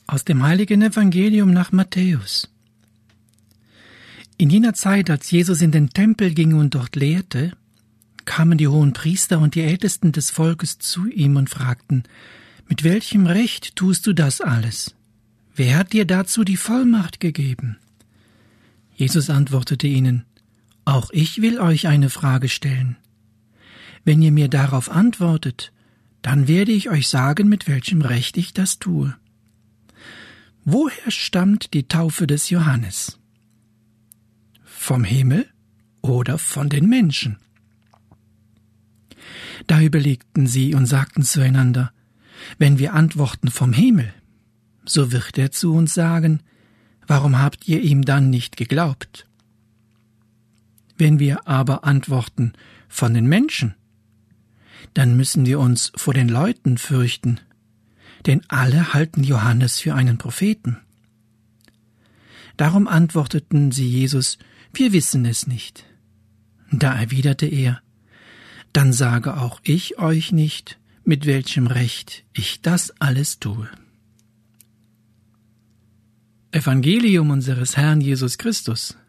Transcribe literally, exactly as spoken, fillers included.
Aus dem heiligen Evangelium nach Matthäus. In jener Zeit, als Jesus in den Tempel ging und dort lehrte, kamen die hohen Priester und die Ältesten des Volkes zu ihm und fragten: Mit welchem Recht tust du das alles? Wer hat dir dazu die Vollmacht gegeben? Jesus antwortete ihnen: Auch ich will euch eine Frage stellen. Wenn ihr mir darauf antwortet, dann werde ich euch sagen, mit welchem Recht ich das tue. Woher stammt die Taufe des Johannes? Vom Himmel oder von den Menschen? Da überlegten sie und sagten zueinander: Wenn wir antworten vom Himmel, so wird er zu uns sagen: Warum habt ihr ihm dann nicht geglaubt? Wenn wir aber antworten von den Menschen, dann müssen wir uns vor den Leuten fürchten, denn alle halten Johannes für einen Propheten. Darum antworteten sie Jesus: Wir wissen es nicht. Da erwiderte er: Dann sage auch ich euch nicht, mit welchem Recht ich das alles tue. Evangelium unseres Herrn Jesus Christus.